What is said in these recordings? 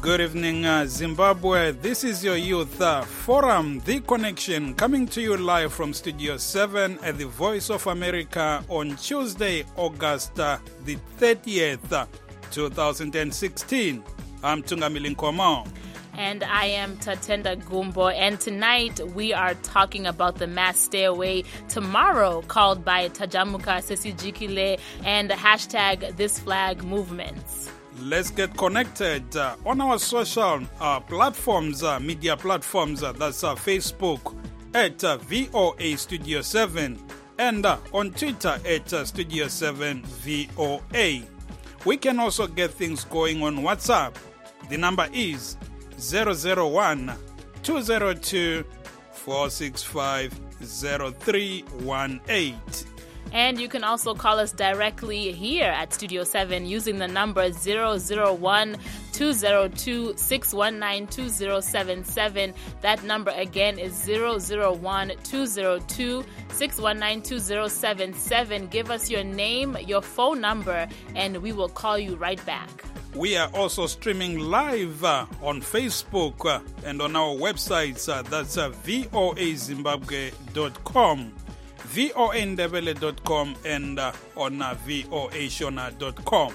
Good evening, Zimbabwe. This is your Youth Forum, The Connection, coming to you live from Studio 7 at the Voice of America on Tuesday, August the 30th, 2016. I'm Tungamili Nkomo. And I am Tatenda Gumbo. And tonight we are talking about the mass stay away tomorrow called by Tajamuka Sesijikile and the hashtag This Flag Movements. Let's get connected on our social platforms, media platforms. That's Facebook at VOA Studio 7 and on Twitter at Studio 7 VOA. We can also get things going on WhatsApp. The number is 001-202-465-0318. And you can also call us directly here at Studio 7 using the number 001-202-619-2077. That number again is 001-202-619-2077. Give us your name, your phone number, and we will call you right back. We are also streaming live on Facebook and on our websites. That's voazimbabwe.com, voandebele.com, and on voashona.com.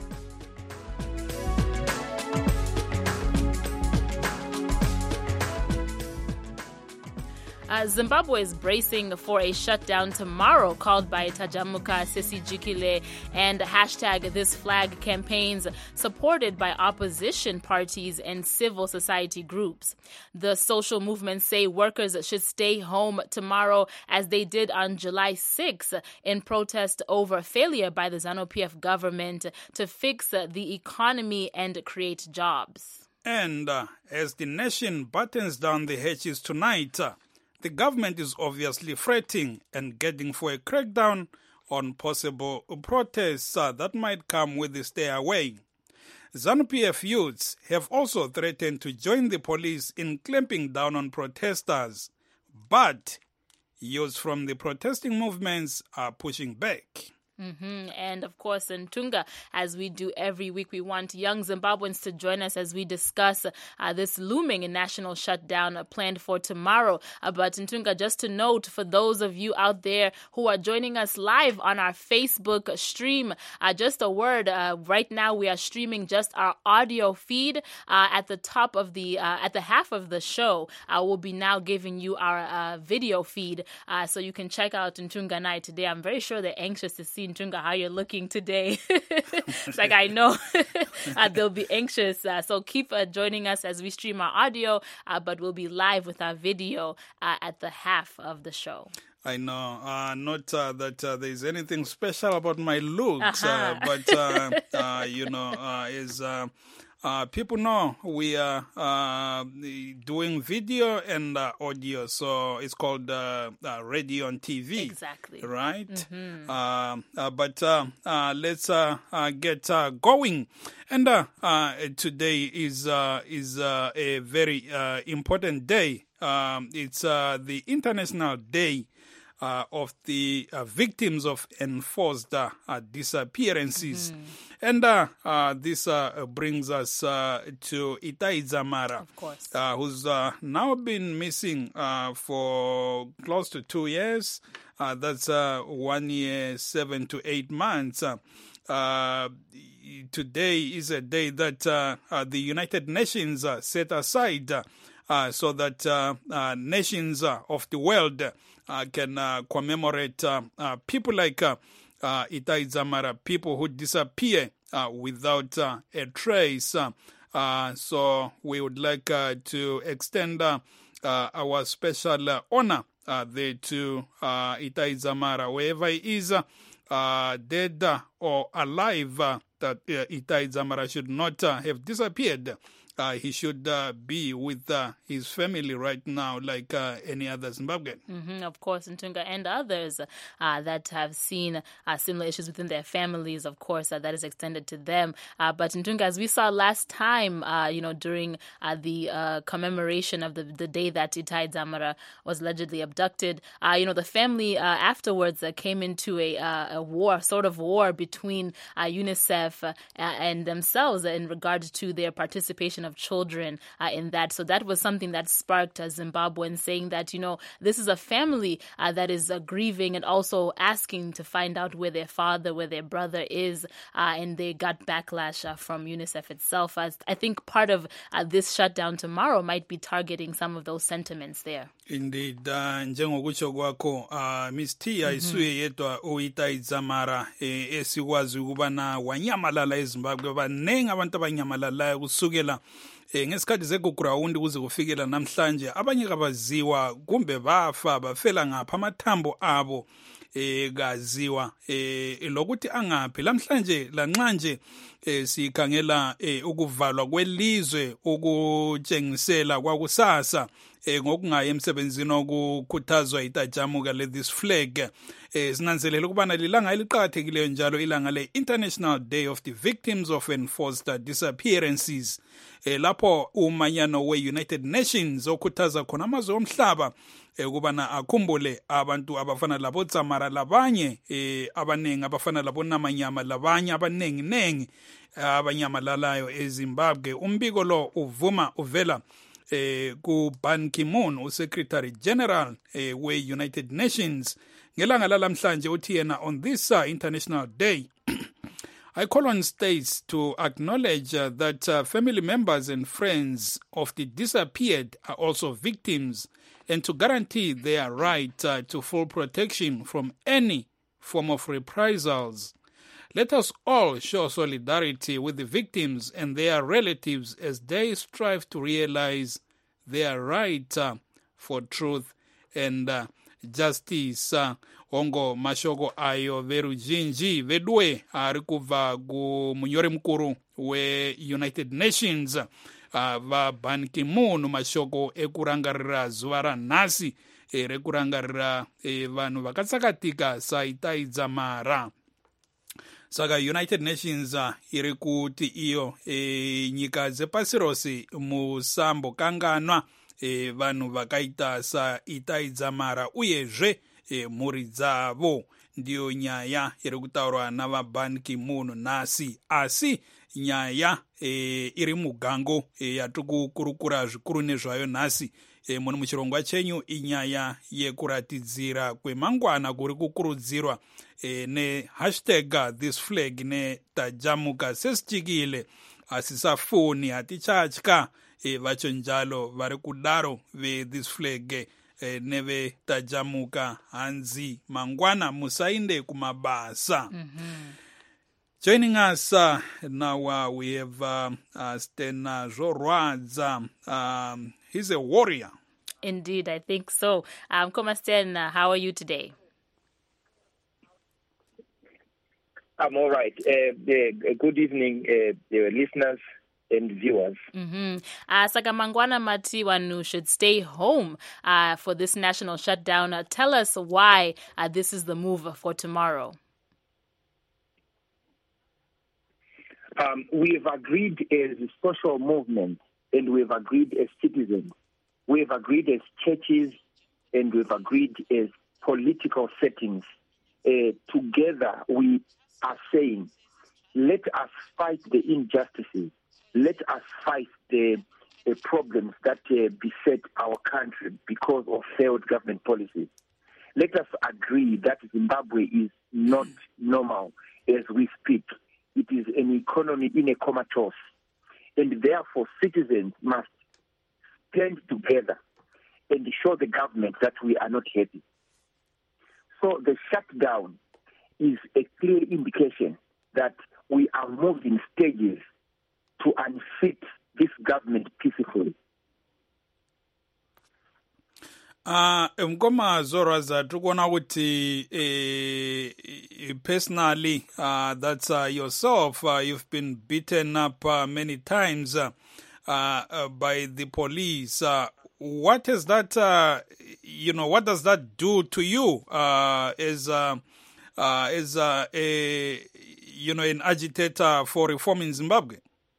Zimbabwe is bracing for a shutdown tomorrow called by Tajamuka Sesijikile and hashtag This Flag campaigns supported by opposition parties and civil society groups. The social movements say workers should stay home tomorrow as they did on July 6 in protest over failure by the ZANU-PF government to fix the economy and create jobs. And as the nation battens down the hatches tonight, the government is obviously fretting and getting for a crackdown on possible protests that might come with the stay away. ZANU-PF youths have also threatened to join the police in clamping down on protesters, but youths from the protesting movements are pushing back. And of course, in Tunga, as we do every week, we want young Zimbabweans to join us as we discuss this looming national shutdown planned for tomorrow. But in Tunga, just to note, for those of you out there who are joining us live on our Facebook stream, just a word, right now we are streaming just our audio feed at the top of the, at the half of the show. We'll be now giving you our video feed so you can check out Ntunga Night today. I'm very sure they're anxious to see Ntunga, how you're looking today. It's like, I know they'll be anxious. So keep joining us as we stream our audio, but we'll be live with our video at the half of the show. I know, not that there's anything special about my looks, but, is... people know we are doing video and audio, so it's called radio and TV. Very right. But let's get going. And today is a very important day. It's the International Day of the victims of enforced disappearances. And this brings us to Itai Dzamara, of course, who's now been missing for close to 2 years. That's 1 year, 7 to 8 months. Today is a day that the United Nations set aside so that nations of the world can commemorate people like Itai Dzamara, people who disappear without a trace. So we would like to extend our special honor there to Itai Dzamara, wherever he is, dead or alive, that Itai Dzamara should not have disappeared. He should be with his family right now, like any other Zimbabwean. Of course, Ntunga, and others that have seen similar issues within their families, of course, that is extended to them. But Ntunga, as we saw last time, during the commemoration of the day that Itai Dzamara was allegedly abducted, the family afterwards came into a war, sort of war between UNICEF and themselves in regard to their participation participation of children in that. So that was something that sparked Zimbabweans saying that, this is a family that is grieving and also asking to find out where their father, where their brother is, and they got backlash from UNICEF itself. As I think part of this shutdown tomorrow might be targeting some of those sentiments there. Indeed, njengokutsho kwakho Miss T ayisuye yedwa oyitayidza mara esikwazi ukubana wanyamalala eZimbabwe banengi abantu abanyamalalayo kusukela ngesikhathi sekugrawundi kuze kufikela namhlanje abanye kabaziwa kumbe bafa bafela ngapha amathambo abo kaziwa lokuthi angaphi lamhlanje lanxa nje sikhangela ukuvalwa kwelizwe ukutshengisela kwakusasa ngokungayi emsebenzini okukhuthazwa itajamuka le this flag sinanzelela ukubana lilanga eliqhakathekileyo njalo ilanga le International Day of the Victims of Enforced Disappearances lapho umanyano we-United Nations okhuthaza khona amazwe omhlaba ukubana akhumbule abantu abafana labo Tsamara labanye abanengi abafana labo Namanyama labanye abanengi abanyamalalayo eZimbabwe. Umbiko lo uvela ku Ban Ki-moon uSecretary General we-United Nations ngelanga lalamhlanje uthi yena on this International Day I call on states to acknowledge that family members and friends of the disappeared are also victims and to guarantee their right to full protection from any form of reprisals. Let us all show solidarity with the victims and their relatives as they strive to realize their right for truth and justice. Ongo mashoko ayo verujinji vedwe ari kubva kumunyori mukuru we-United Nations va Ban Ki-moon mashoko ekurangarira zuva ranhasi rekurangarira vanhu vakatsakatika saitaidza mara. Saka United Nations iri kuti iyo nyika dzepasi rose musambo kanganwa vanhu vakaita saitaidza mara uyezve mhuri dzavo. Ndiyo nyaya iri kutaurwa nava Ban Ki-moon nhasi, asi nyaya iri mugango yatikukurukura zvikuru nezvayo nhasi muno muchirongwa chenyu inyaya yekuratidzira kwemangwana kuri kukurudzirwa ne# this flag netajamuka sesichikile asisafoni hatichatya vacho njalo vari kudaro ve-this flag neve tajamuka hanzi mangwana musainde kumabasa. Joining us now we have Stena Zvorwadza. He's a warrior. Indeed, I think so. Koma Stena, how are you today? I'm all right. Good evening, listeners and viewers. Saka mangwana mati wanu should stay home for this national shutdown. Tell us why this is the move for tomorrow. We've agreed as a social movement, and we've agreed as citizens. We've agreed as churches, and we've agreed as political settings. Together, we are saying, let us fight the injustices. Let us fight the problems that beset our country because of failed government policies. Let us agree that Zimbabwe is not normal as we speak. It is an economy in a comatose. And therefore, citizens must stand together and show the government that we are not happy. So the shutdown is a clear indication that we are moving stages to unseat this government peacefully. Mkoma Zvorwadza tikuona kuti personally that's yourself you've been beaten up many times by the police. What is that what does that do to you as a an agitator for reform in Zimbabwe?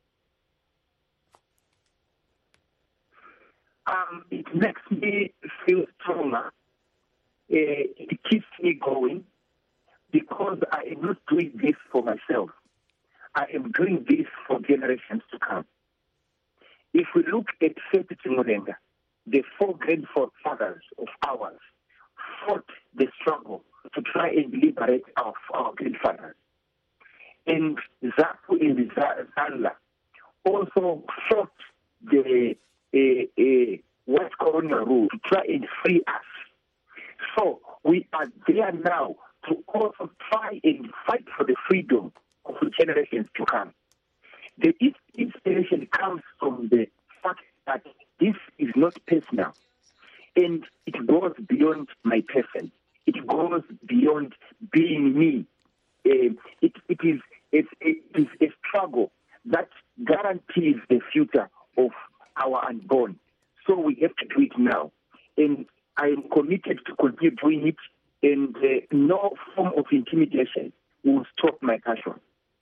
It makes me feel stronger. It keeps me going because I am not doing this for myself. I am doing this for generations to come. If we look at Sethi Mulenga, the 4 grandfathers of ours fought the struggle to try and liberate our grandfathers. And Zapu and Zala also fought the White colonial rule to try and free us. So we are there now to also try and fight for the freedom of the generations to come. The inspiration comes from the fact that this is not personal, and it goes beyond my person. It goes beyond being me. It is a struggle that guarantees the future of our unborn. So we have to do it now. And I am committed to continue doing it, and no form of intimidation will stop my passion.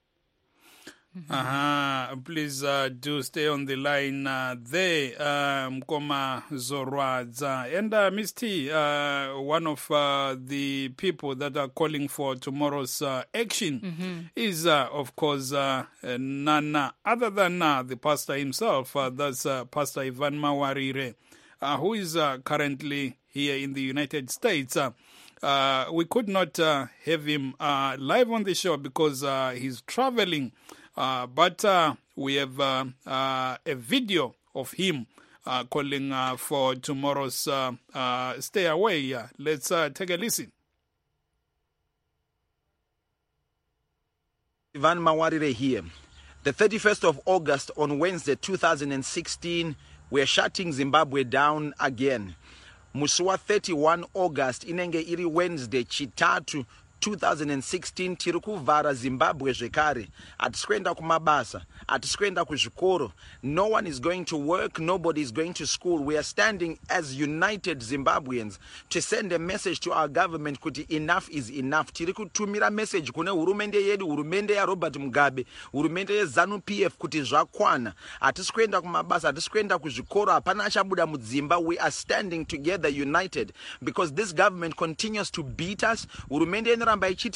Please do stay on the line there, Mkoma Zorwadza. And Ms. T, one of the people that are calling for tomorrow's action is, of course, none other than the pastor himself. That's Pastor Ivan Mawarire, who is currently here in the United States. We could not have him live on the show because he's traveling. But we have a video of him calling for tomorrow's Stay Away. Let's take a listen. Ivan Mawarire here. The 31st of August on Wednesday 2016, we're shutting Zimbabwe down again. Musuwa 31 August inenge iri Wednesday chitatu 2016 tiri kuvhara Zimbabwe zvekare. Hatisikuenda kumabasa, hatisikuenda kuzvikoro. No one is going to work, nobody is going to school. We are standing as united Zimbabweans to send a message to our government kuti enough is enough. Tiri kutumira message kune hurumende yedu, hurumende ya Robert Mugabe, hurumende ya ZANU-PF kuti zvakwana. Hatisikuenda kumabasa, hatisikuenda kuzvikoro, hapana achabuda mudzimba. We are standing together united because this government continues to beat us. Hurumende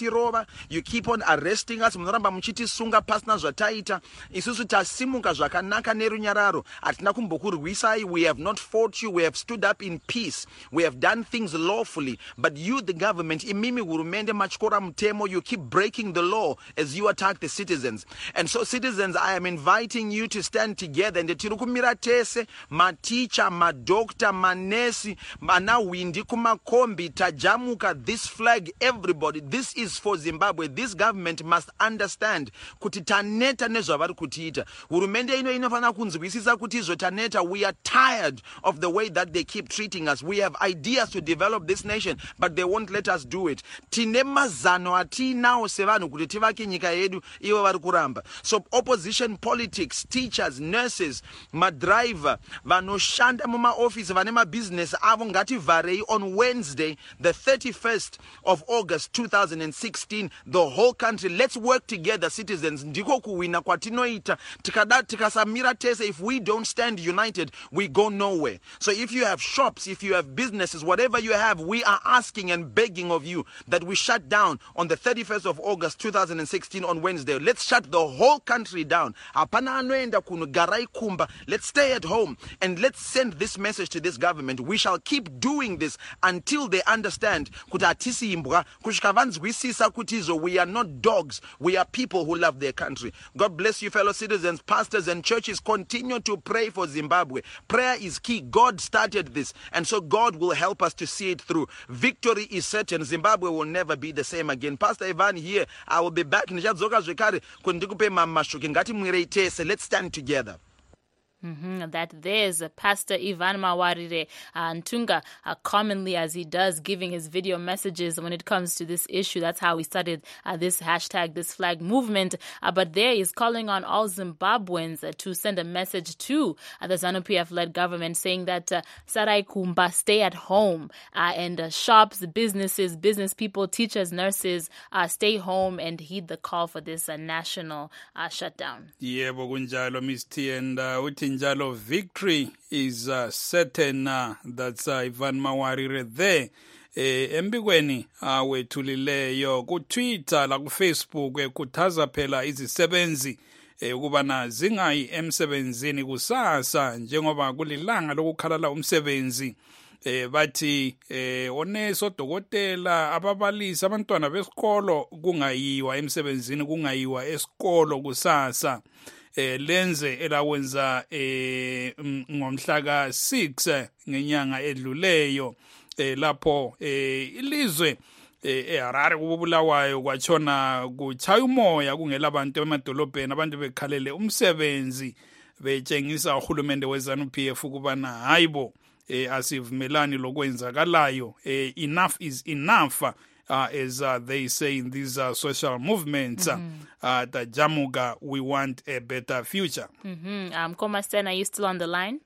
you keep on arresting us. Munoramba muchitisunga pasina zvataita. Isusu tasimuka zvakanaka nerunyararo. Hatina kumbokurwisai. We have not fought you. We have stood up in peace. We have done things lawfully. But you, the government, imimi hurumende machikora mutemo, you keep breaking the law as you attack the citizens. And so, citizens, I am inviting you to stand together. And tirukumira tese, maticha, madokta, manesi, mana windi kumakombi, tajamuka, this flag, everybody. This is for Zimbabwe. This government must understand kuti taneta nezvavari kutiita. Hurumende ino inofana kunzwisisa kuti izvo taneta. We are tired of the way that they keep treating us. We have ideas to develop this nation, but they won't let us do it. Tine mazano atinawo sevanhu kuti tivake nyika yedu, ivo vari kuramba. So opposition politics, teachers, nurses, madriver, vanoshanda mumaoffice, vane mabusiness avo ngativharei on Wednesday, the 31st of August 2016, the whole country. Let's work together, citizens. Ndiko kuwina kwatinoita. Tikasamira tese, if we don't stand united, we go nowhere. So if you have shops, if you have businesses, whatever you have, we are asking and begging of you that we shut down on the 31st of August 2016 on Wednesday. Let's shut the whole country down. Hapana anoenda kuno garai kumba. Let's stay at home and let's send this message to this government. We shall keep doing this until they understand kuti atisi imbwa kushikavanzwisisa kuti izo. We are not dogs. We are people who love their country. God bless you, fellow citizens, pastors and churches. Continue to pray for Zimbabwe. Prayer is key. God started this, and so God will help us to see it through. Victory is certain. Zimbabwe will never be the same again. Pastor Ivan here. I will be back. Let's stand together. That there's Pastor Ivan Mawarire Ntunga, commonly as he does, giving his video messages when it comes to this issue. That's how we started this hashtag, this flag movement. But there he's calling on all Zimbabweans to send a message to the ZANU-PF-led government saying that Sarai Kumba, stay at home, and shops, businesses, business people, teachers, nurses, stay home and heed the call for this national shutdown. Yeah, Bogunjalo, Ms. T, and Njalo, victory is certain. That's Ivan Mawarire there. Embikweni wethulileyo ku Twitter la ku Facebook kuthaza phela izisebenzi ukubana zingayi emsebenzini kusasa njengoba kulilanga lokukhalala umsebenzi. Bathi onesi, odokotela, ababalisi, abantwana besikolo kungayiwa emsebenzini, kungayiwa esikolo kusasa. Lenze elakwenza ngomhla ka-6 ngenyanga edluleyo, lapho ilizwe eHarare kubulawayo kwatshona kuchaya umoya kungela abantu emadolobheni, abantu bekhalele umsebenzi betshengisa uhulumende weZANU-PF ukubana hayibo asivumelani lokwenzakalayo. Enough is enough, as they say in these social movements. Tajamuka, we want a better future. Komasten, are you still on the line?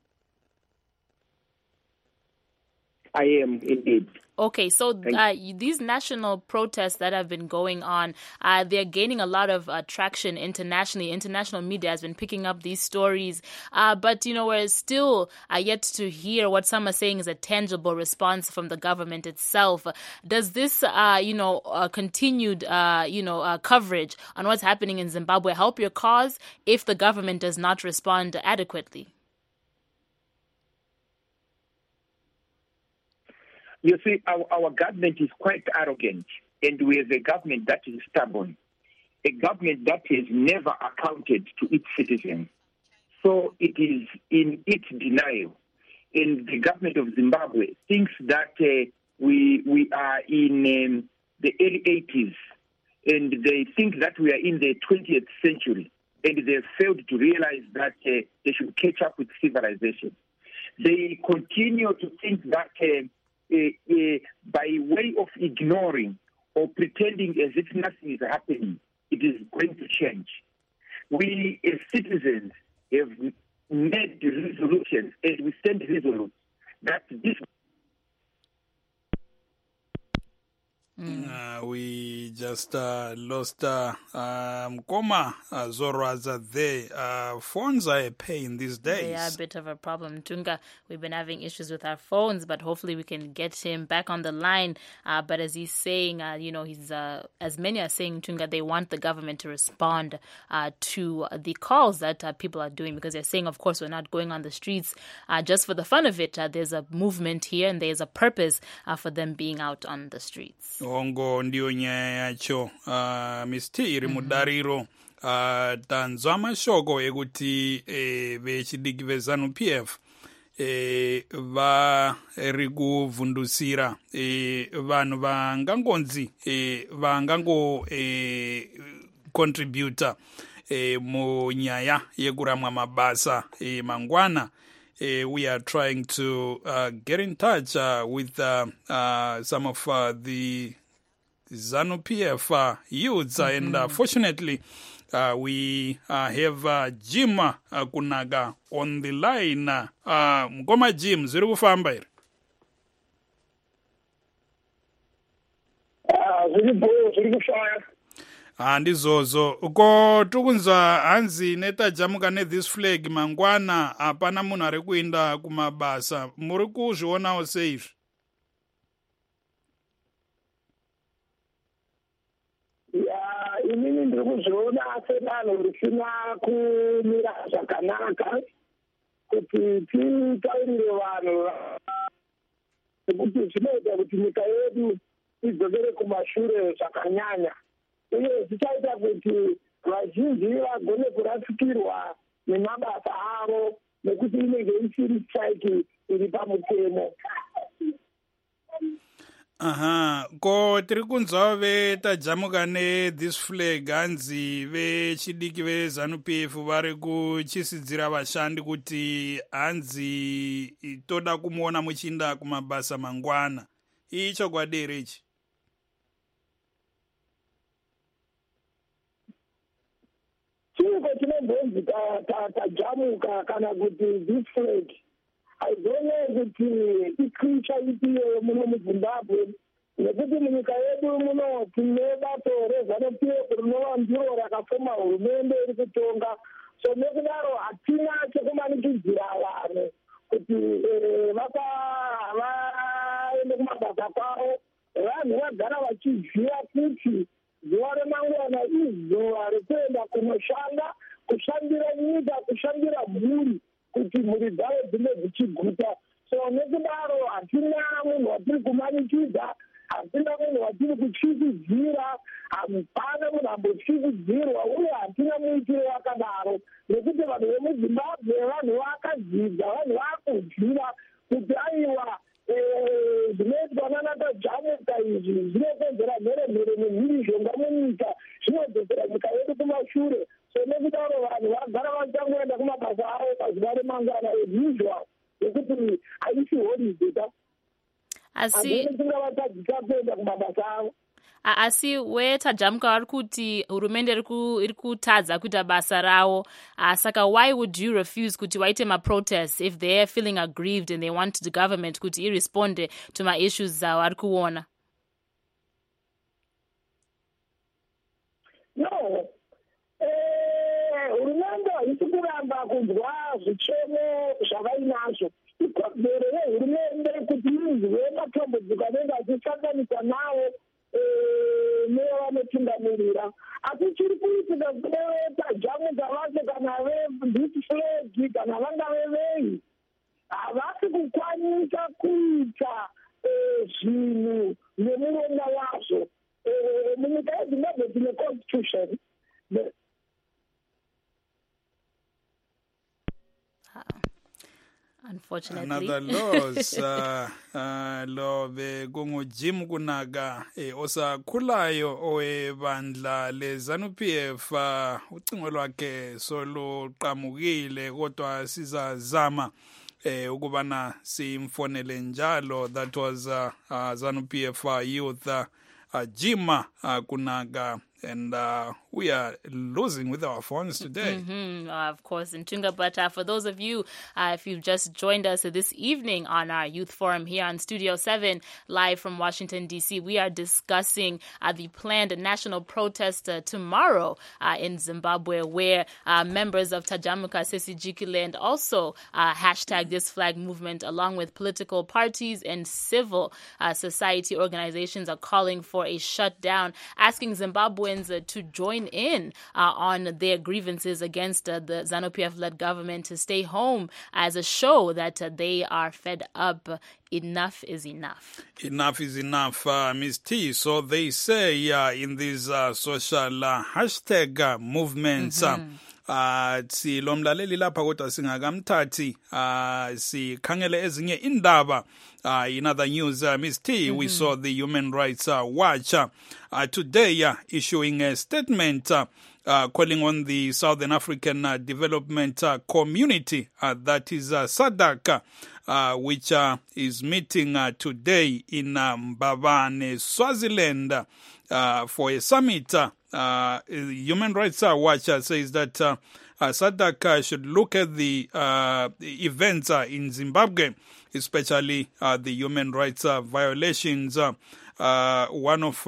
I am indeed. Okay, so these national protests that have been going on, they're gaining a lot of traction internationally. International media has been picking up these stories. But, we're still yet to hear what some are saying is a tangible response from the government itself. Does this, continued, coverage on what's happening in Zimbabwe help your cause if the government does not respond adequately? You see, our government is quite arrogant, and we have a government that is stubborn, a government that has never accounted to its citizens. So it is in its denial. And the government of Zimbabwe thinks that we are in the early 80s, and they think that we are in the 20th century, and they have failed to realize that they should catch up with civilization. They continue to think that by way of ignoring or pretending as if nothing is happening, it is going to change. We as citizens have made resolutions, and we stand resolute that this. We just lost Mkoma Zorwaza there. Phones are a pain these days. They are a bit of a problem, Tunga. We've been having issues with our phones, but hopefully we can get him back on the line. But as he's saying, he's as many are saying, Tunga, they want the government to respond to the calls that people are doing, because they're saying, of course, we're not going on the streets just for the fun of it. There's a movement here, and there's a purpose for them being out on the streets. Ongo ndio nyaya yacho mistiri mudariro tanzwa mashoko ekuti vechidiki veZANU-PF vari kuvhundusira vanhu vangangonzi vangango contributor munyaya yekuramwa mabasa mangwana. We are trying to get in touch with some of the ZANU-PF youths, and fortunately we have Jim Kunaga on the line. Mkoma Jim, zviri kufamba here? Zviri kufamba. Handizozo uko tukunzwa hanzi netajamuka ne-this flag mangwana hapana munhu ari kuenda kumabasa. Muri kuzvionawo seizvi? Inini ndiri kuzviona sedanho risina kumira zvakanaka kuti titaurire vanhu nekuti zvinoita kuti nyika yedu idzokere kumashure zvakanyanya, uye zvichaita kuti vazhinji vagone kurasikirwa nemabasa avo nekuti inenge isiri strike iri pamutemo. Ko tiri kunzwa vetajamuka ne-this flag hanzi vechidiki veZANU-PF vari kuchisidzira vashandi kuti hanzi toda kumuona muchiinda kumabasa mangwana. Iyi chokwadi here ichi? Chiriko chinobvonzi tajamuka kana kuti this flag haizonye kuti icricha ipiwe muno muZimbabwe, nekuti munyika yedu muno tine bato reZANU-PF rinova ndiro rakafoma hurumende iri kutonga. So nekudaro hatina chekumanikidzira vanhu kuti vaende kumabasa kwavo. Vanhu vagara vachiziva kuti zuva remangwana izuva rekuenda kunoshanda kushandira nyika, kushandira mhuri kuti mhuri dzavo dzinge dzichiguta. So nekudaro hatina munhu watiri kumanikidza, hatina munhu watiri kutyisidzira, hapana munhu ambotyisidzirwa, uye hatina muitiro wakadaro, nekuti vanhu vemuzimbabwe vanhu vakadzidza, vanhu vakudyira kuti aiwa zvinoitwa nanatajamuka izvi zvinokonzera mheremhere nemhirizhonga munyika, zvinodzosera nyika yedu kumashure. So nekudaro vanhu vagara vachangoenda kumabasa avo pazuva remangwana as-usual, nekuti haisi holiday. Tingavatadzisa kuenda kumabasa avo. Asi wetajamuka vari kuti hurumende iri kutadza kuita basa ravo, saka why would you refuse kuti waite ma-protests if they are feeling aggrieved and they want the government kuti iresponde to ma-issues avari kuona? No, hurumende haisi kuramba kunzwa zvichemo zvavainazvo. Ikodzero yehurumende kuti inzwe matambudziko anenge achisanganiswa nawo nevanotungamirira. Asi chiri kuitika kune vetajamuka vacho kana veBitFlag kana vangave vei, havasi kukwanisa kuita zvinhu nemuronda wazvo. Munyika yeZimbabwe tine constitution. Unfortunately. Another laws lo bekunguJim Kunaga osakhulayo owebandla leZANU-PF ucingo lwakhe soluqamukile kodwa sizazama ukubana simfonele njalo. That was ZANU-PF youth Jim Kunaga. And we are losing with our phones today. Of course, Ntunga. But for those of you, if you've just joined us this evening on our Youth Forum here on Studio 7, live from Washington, D.C., we are discussing the planned national protest tomorrow in Zimbabwe, where members of Tajamuka, Sesigikile, and also hashtag This Flag movement, along with political parties and civil society organizations, are calling for a shutdown, asking Zimbabweans to join in on their grievances against the ZANU-PF-led government to stay home as a show that they are fed up. Enough is enough. Enough is enough, Ms. T. So they say in these social hashtag movements, silomlaleli lapha kodwa singakamthathi sikhangele ezinye indaba. In other news, Ms. T, we saw the Human Rights Watch today issuing a statement calling on the Southern African Development Community, that is SADC, which is meeting today in Mbabane, Swaziland, for a summit. Human Rights Watch says that SADC should look at the events in Zimbabwe, especially the human rights violations. One of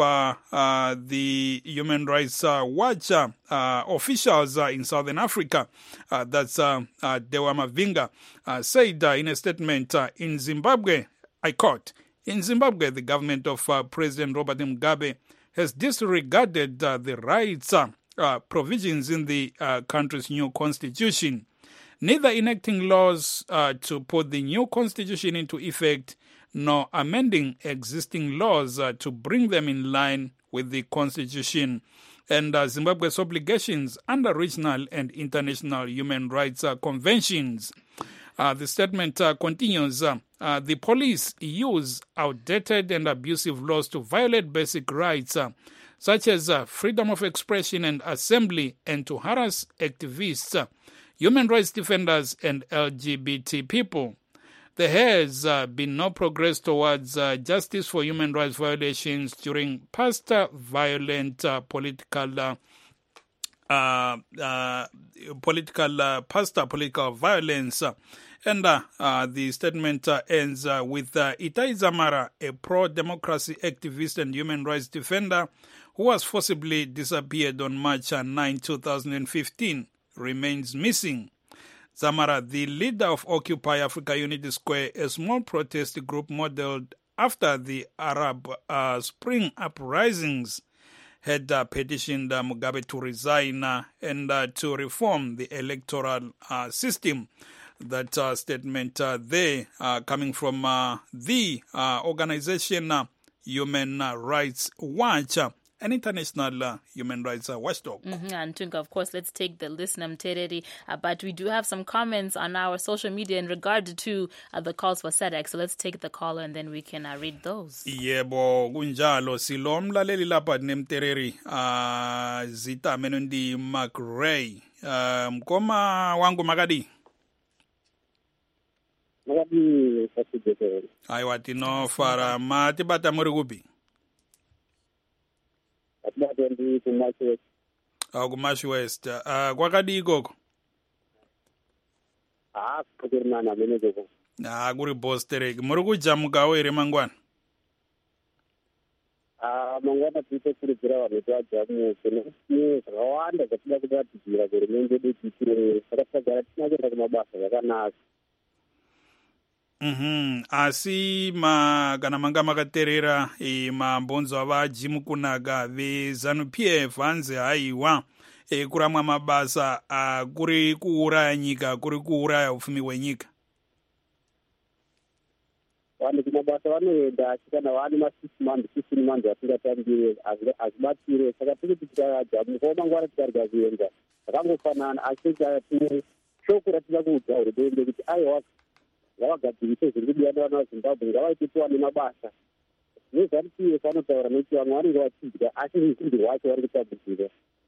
the Human Rights Watch officials in Southern Africa, that's Dewa Mavinga, said in a statement, in Zimbabwe, I quote, in Zimbabwe, the government of President Robert Mugabe has disregarded the rights provisions in the country's new constitution, neither enacting laws to put the new constitution into effect nor amending existing laws to bring them in line with the constitution and Zimbabwe's obligations under regional and international human rights conventions. The statement continues, the police use outdated and abusive laws to violate basic rights, such as freedom of expression and assembly, and to harass activists, human rights defenders, and LGBT people. There has been no progress towards justice for human rights violations during past violent political violence. And the statement ends with Itai Zamara, a pro-democracy activist and human rights defender who was forcibly disappeared on March 9, 2015, remains missing. Zamara, the leader of Occupy Africa Unity Square, a small protest group modeled after the Arab Spring uprisings, had petitioned Mugabe to resign and to reform the electoral system. That statement there coming from the organization Human Rights Watch, an international human rights watchdog. And Tunga, of course, let's take the listener Mtereri, but we do have some comments on our social media in regard to the calls for SADC, so let's take the caller and then we can read those. Yebo kunjalo silo mlaleli lapha nemtereri Zita Menundi McRae mkoma wangu makadi aiwa tinofara matibata muri kupi kumashi west kwakadi ikoko kuri bosterek muri kujamukawo here mangwana mangwana tite kurudzira vanhu vajamuke zvakawanda zvatida kuratidzira hurumende yedu tiitire saka tagara tinakuenda kumabasa zvakanaka. Asi kana manga makaterera mabhonzo avajimukunaga veZANU-PF hanzi haiwa kuramwa mabasa kuri kuuraya nyika, kuri kuuraya ufumi hwenyika. Vanhu kumabasa vanoenda asi kana vane ma6 months asingatambire azibatire saka tiri kuti tikajamukawo mangwana tikarega kuenda zvakangofanana asi tine shoko ratida kuudza hurumende kuti aiwa ngavagadzirise zviri kudiwa nevana vaZimbabwe ngavaite tiwane mabasa. NeZANU-PF vanotaura nekuti vamwe vanenge vachidya asi ruzhinji rwacho vari kutambudzika.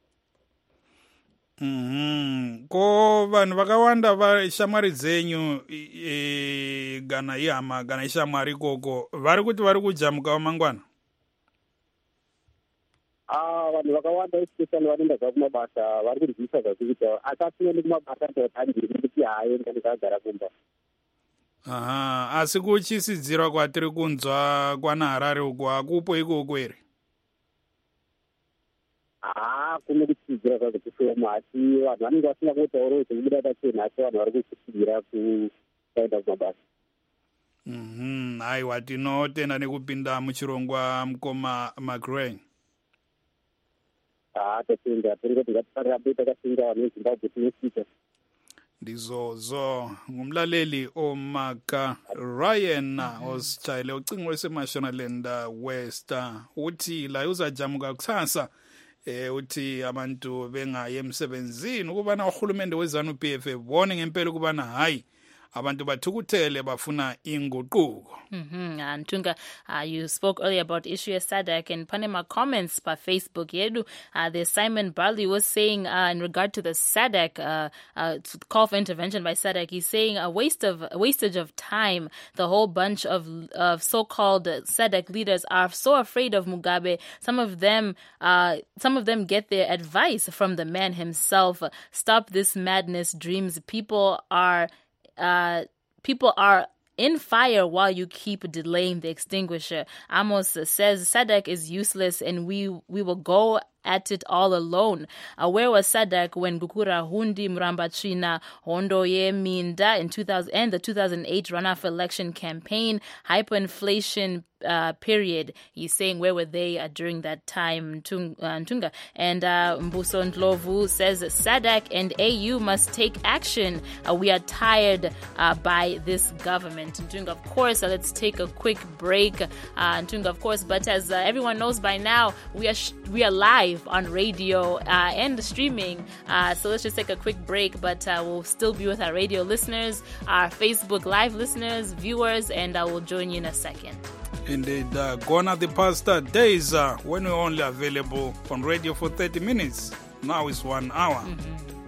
Ko vanhu vakawanda vashamwari dzenyu kana ihama kana ishamwari ikoko vari kuti vari kujamukawo mangwana? Vanhu vakawanda especially vanoenda kumabasa vari kuryisa zvazvikuti asasiyeni kumabasa ndoatandiri kuti haaenda nekagara kumba. Asi kuchisidzira kwatiri kunzwa kwana Harare uko akupo ikoko here? Kune kutsidzira kwakutishoma asi vanhu vanenge vasina kutaurawo zvekubuda pachena asi vanhu vari kutsidzira kusaenda kumabasa. Aiwa tinotenda nekupinda muchirongwa mukoma McRae. Tatenda tingoti ngatifarirabe takasinga vanhu veZimbabwe tinosvika. Ndizozo ngumlaleli omaka Ryan ositshayele ucingo lweseMashonaland West uthi la uzajamuka kusasa uthi abantu bengaye emsebenzini ukubana uhulumende weZANU-PF ebone ngempela ukubana hayi abantu bathukuthele bafuna inguquko. And Tunga, you spoke earlier about issue of SADC and Panama comments by Facebook. Yedu, there's Simon Barley was saying in regard to the SADC call for intervention by SADC. He's saying a wastage of time. The whole bunch of so-called SADC leaders are so afraid of Mugabe. Some of them get their advice from the man himself. Stop this madness. Dreams. People are in fire while you keep delaying the extinguisher. Amos says SADC is useless and we will go at it all alone. Where was SADC when Gukura Hundi Murambachina Hondo Ye Minda in 2000 and the 2008 runoff election campaign, hyperinflation period? He's saying where were they during that time, Tunga. And Mbuso Ndlovu says SADC and AU must take action. We are tired by this government. Tunga, of course, let's take a quick break. Tunga, of course, but as everyone knows by now, we are live on radio and streaming. So let's just take a quick break, but we'll still be with our radio listeners, our Facebook Live listeners, viewers, and I will join you in a second. Indeed, gone are the past days when we were only available on radio for 30 minutes. Now it's 1 hour.